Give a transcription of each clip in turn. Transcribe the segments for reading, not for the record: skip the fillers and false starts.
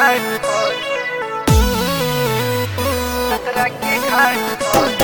घाट पर खतरा के घाट पर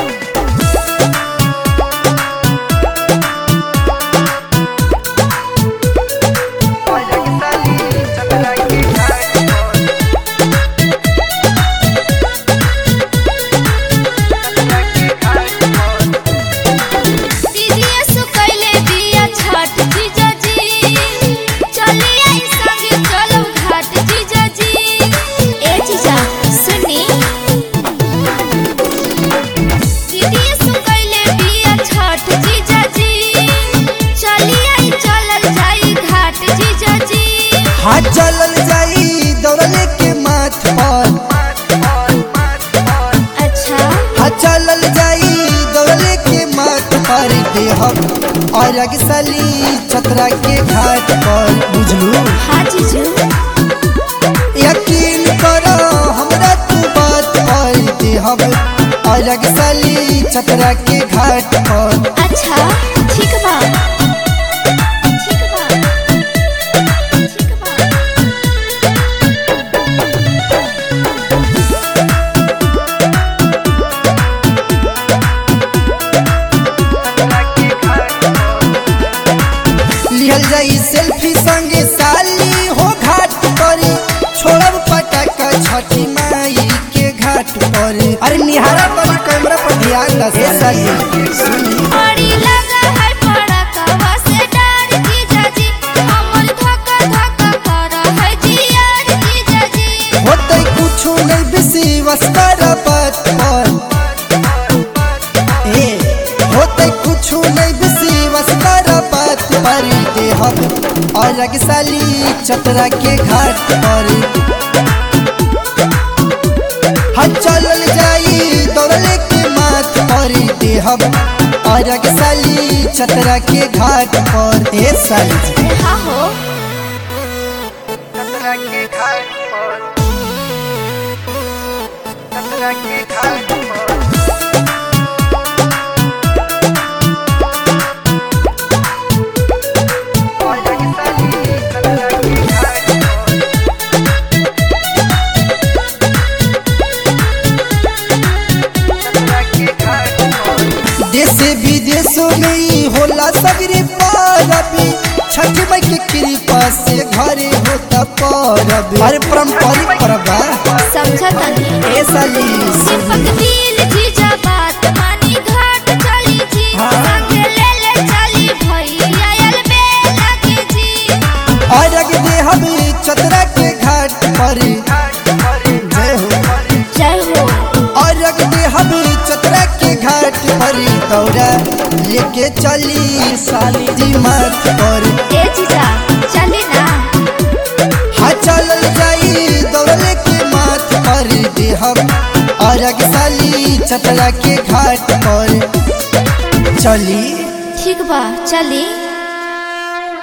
हाँ चलल जाई दौड़ले के माथ पर। अच्छा हाँ चलल जाई दौड़ले के माथ पर देहब और अगसली चतरा के घाट पर बुझलू। हाँ जीजू यकीन करो हमरा तू बात पर देहब और अगसली चतरा के घाट पर। अच्छा ठीक बा लिहल जाई सेल्फी संगे साली हो घाट पर। छोड़ब पटाखा छठी माई के घाट पर। अरे निहारा पर कैमरा पर ध्यान दा साली सुनी। बड़ी लगा है पड़कवा से डर जीजाजी हमर धक्का धक्का कर है जियार जीजाजी होतै कुछु नहीं विश्वास कर बात पर। ए होतै कुछु नहीं विश्वास कर बात पर देहब और अगसली चतरा के घाट पर। हाँ चलल जाई दौड़ले के माथ पर देहब और अगसली चतरा के घाट पर। ए साली हाँ हो चतरा के घाट पर चतरा के घाट पर। देश विदेशों में ही होला सगरी परबी। छठ माई के कृपा से घरे होता परब। अरे पारंपरिक परब बा समझा तनी ए साली दीपक दिल जीजा बात मानी घाट चली जी हाँ। संगे ले ले चली भैया आयल बेला के जी और अग देहब चतरा के घाट पर। जय हो जय हो और अग देहब चतरा के घाट पर। दौड़ा लेके चली साली जी माथ पर। ए जीजा चली ना हाँ चलल जाई दौड़ले के माथ पर देहब और अगसली चतरा के घाट पर। चली ठीक बा चली।